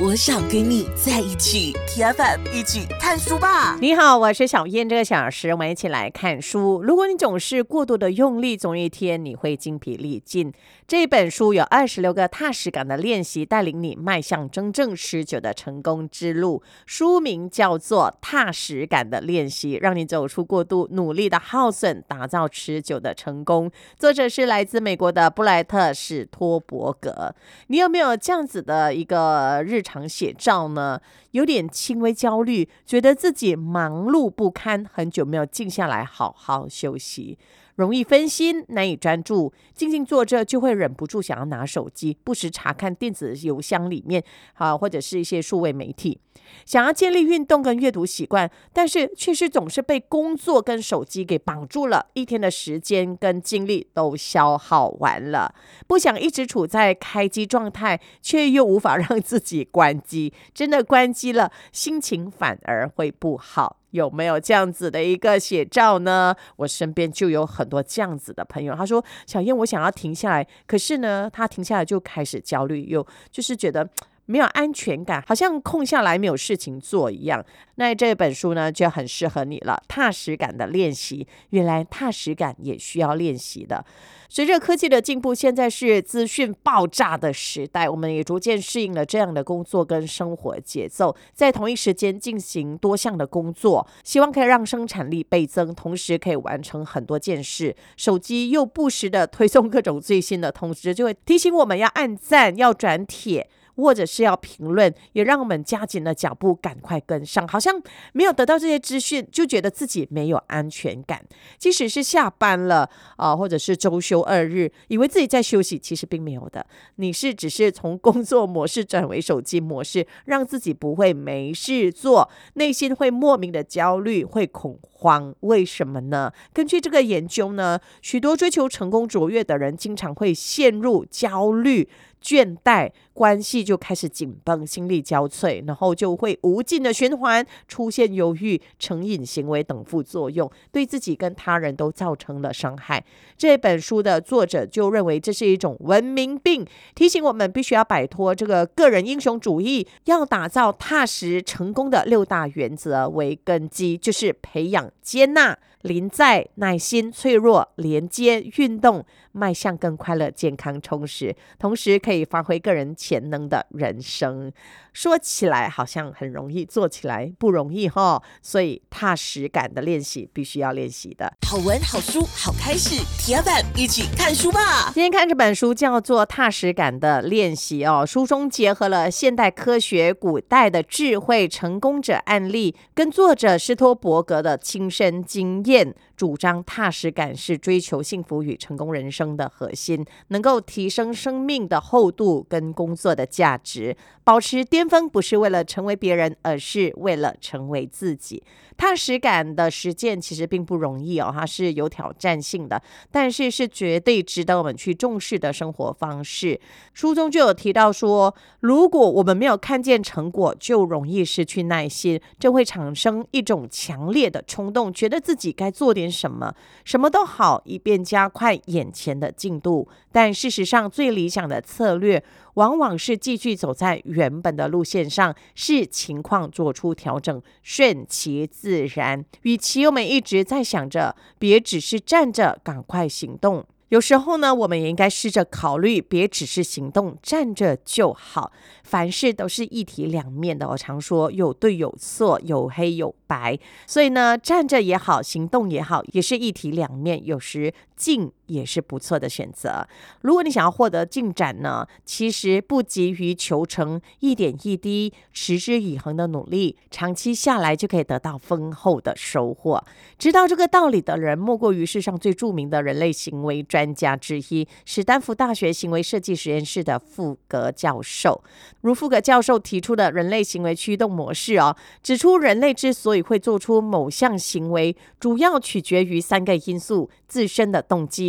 我想跟你在一起 TFM 一起看书吧。 你好，我是小燕。这个小时我们一起来看书。如果你总是过度的用力，总有一天你会精疲力尽。这本书有26个踏实感的练习，带领你迈向真正持久的成功之路。书名叫做《踏实感的练习》，让你走出过度努力的耗损，打造持久的成功。作者是来自美国的布莱特·史托伯格。你有没有这样子的一个日常写照呢？有点轻微焦虑，觉得自己忙碌不堪，很久没有静下来好好休息，容易分心，难以专注，静静坐着就会忍不住想要拿手机，不时查看电子邮箱里面或者是一些数位媒体，想要建立运动跟阅读习惯，但是确实总是被工作跟手机给绑住了，一天的时间跟精力都消耗完了，不想一直处在开机状态，却又无法让自己关机，真的关机了，心情反而会不好。有没有这样子的一个写照呢？我身边就有很多这样子的朋友，他说小燕我想要停下来，可是呢他停下来就开始焦虑，就是觉得没有安全感，好像空下来没有事情做一样。那这本书呢就很适合你了，踏实感的练习，原来踏实感也需要练习的。随着科技的进步，现在是资讯爆炸的时代，我们也逐渐适应了这样的工作跟生活节奏，在同一时间进行多项的工作，希望可以让生产力倍增，同时可以完成很多件事。手机又不时的推送各种最新的通知，就会提醒我们要按赞，要转帖，或者是要评论，也让我们加紧了脚步，赶快跟上。好像没有得到这些资讯，就觉得自己没有安全感。即使是下班了或者是周休2日，以为自己在休息，其实并没有的。你只是从工作模式转为手机模式，让自己不会没事做，内心会莫名的焦虑，会恐慌。为什么呢？根据这个研究呢，许多追求成功卓越的人，经常会陷入焦虑、倦怠，关系就开始紧绷，心力交瘁，然后就会无尽的循环，出现忧郁、成瘾行为等副作用，对自己跟他人都造成了伤害。这本书的作者就认为这是一种文明病，提醒我们必须要摆脱这个个人英雄主义，要打造踏实成功的6大原则为根基，就是培养接纳、临在、耐心、脆弱、连接、运动，迈向更快乐、健康、充实，同时可以发挥个人潜能的人生。说起来好像很容易，做起来不容易所以踏实感的练习必须要练习的。 好文好书好开始 TFM 一起看书吧。 今天看这本书叫做《踏实感的练习》书中结合了现代科学、古代的智慧、成功者案例，跟作者施托伯格的亲身经验，主张踏实感是追求幸福与成功人生的核心，能够提升生命的厚度跟工作的价值，保持巅峰不是为了成为别人，而是为了成为自己。踏实感的实践其实并不容易它是有挑战性的，但是是绝对值得我们去重视的生活方式。书中就有提到说，如果我们没有看见成果，就容易失去耐心，这会产生一种强烈的冲动，觉得自己该做点什么，什么都好，以便加快眼前的进度。但事实上，最理想的策略往往是继续走在原本的路线上，视情况做出调整，顺其自然。与其我们一直在想着别只是站着，赶快行动，有时候呢，我们也应该试着考虑，别只是行动，站着就好。凡事都是一体两面的，我常说有对有错，有黑有白，所以呢，站着也好，行动也好，也是一体两面，有时静也是不错的选择。如果你想要获得进展呢，其实不急于求成，一点一滴持之以恒的努力，长期下来就可以得到丰厚的收获。知道这个道理的人，莫过于世上最著名的人类行为专家之一，史丹福大学行为设计实验室的富格教授。如富格教授提出的人类行为驱动模式指出人类之所以会做出某项行为，主要取决于3个因素：自身的动机、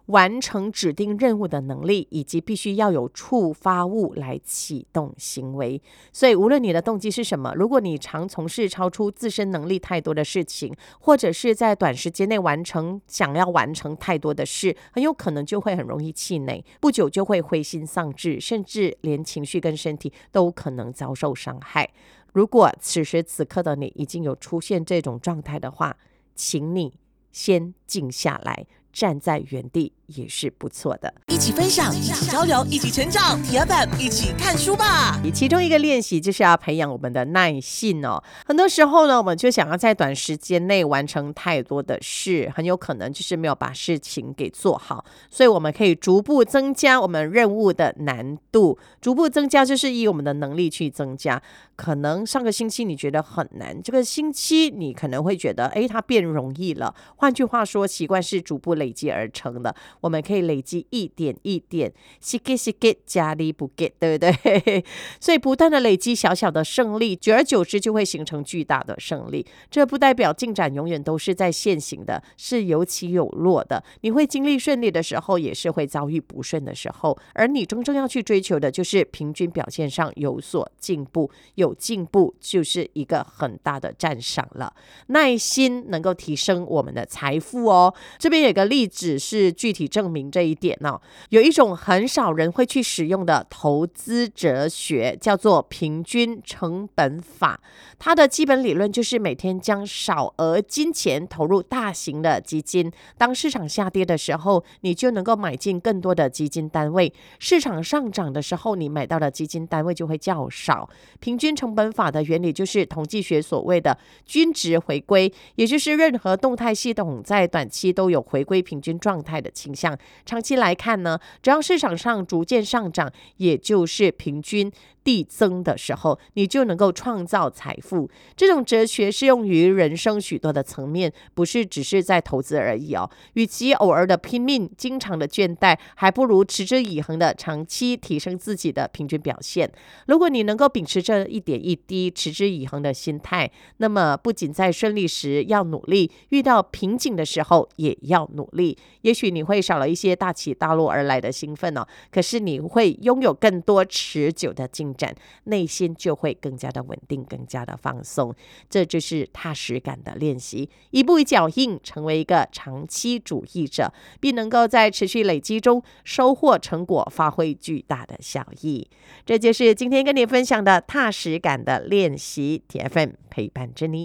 完成指定任务的能力，以及必须要有触发物来启动行为。所以无论你的动机是什么，如果你常从事超出自身能力太多的事情，或者是在短时间内想要完成太多的事，很有可能就会很容易气馁，不久就会灰心丧志，甚至连情绪跟身体都可能遭受伤害。如果此时此刻的你已经有出现这种状态的话，请你先静下来，站在原地也是不错的。 一起分享，一起交流，一起成长。TFM 一起看书吧。 其中一个练习就是要培养我们的耐性哦。很多时候呢，我们就想要在短时间内完成太多的事，很有可能就是没有把事情给做好。所以我们可以逐步增加我们任务的难度，逐步增加就是以我们的能力去增加。可能上个星期你觉得很难，这个星期你可能会觉得它变容易了。换句话说，习惯是逐步累积而成的，我们可以累积一点一点，细get加力不 get， 对不对？所以不断的累积小小的胜利，久而久之就会形成巨大的胜利。这不代表进展永远都是在线行的，是有起有落的。你会经历顺利的时候，也是会遭遇不顺的时候，而你真正要去追求的就是平均表现上有所进步，有进步就是一个很大的赞赏了。耐心能够提升我们的财富哦。这边有个例子是具体证明这一点哦。有一种很少人会去使用的投资哲学，叫做平均成本法。它的基本理论就是每天将少额金钱投入大型的基金，当市场下跌的时候，你就能够买进更多的基金单位；市场上涨的时候，你买到的基金单位就会较少。平均成本法的原理就是统计学所谓的均值回归，也就是任何动态系统在短期都有回归平均状态的倾向。长期来看呢，只要市场上逐渐上涨，也就是平均递增的时候，你就能够创造财富。这种哲学适用于人生许多的层面，不是只是在投资而已哦。与其偶尔的拼命，经常的倦怠，还不如持之以恒的长期提升自己的平均表现。如果你能够秉持着一点一滴持之以恒的心态，那么不仅在顺利时要努力，遇到瓶颈的时候也要努力。也许你会少了一些大起大落而来的兴奋哦，可是你会拥有更多持久的进展，内心就会更加的稳定，更加的放松。这就是踏实感的练习，一步一脚印，成为一个长期主义者，并能够在持续累积中收获成果，发挥巨大的效益。这就是今天跟你分享的踏实感的练习，TFM 陪伴着你。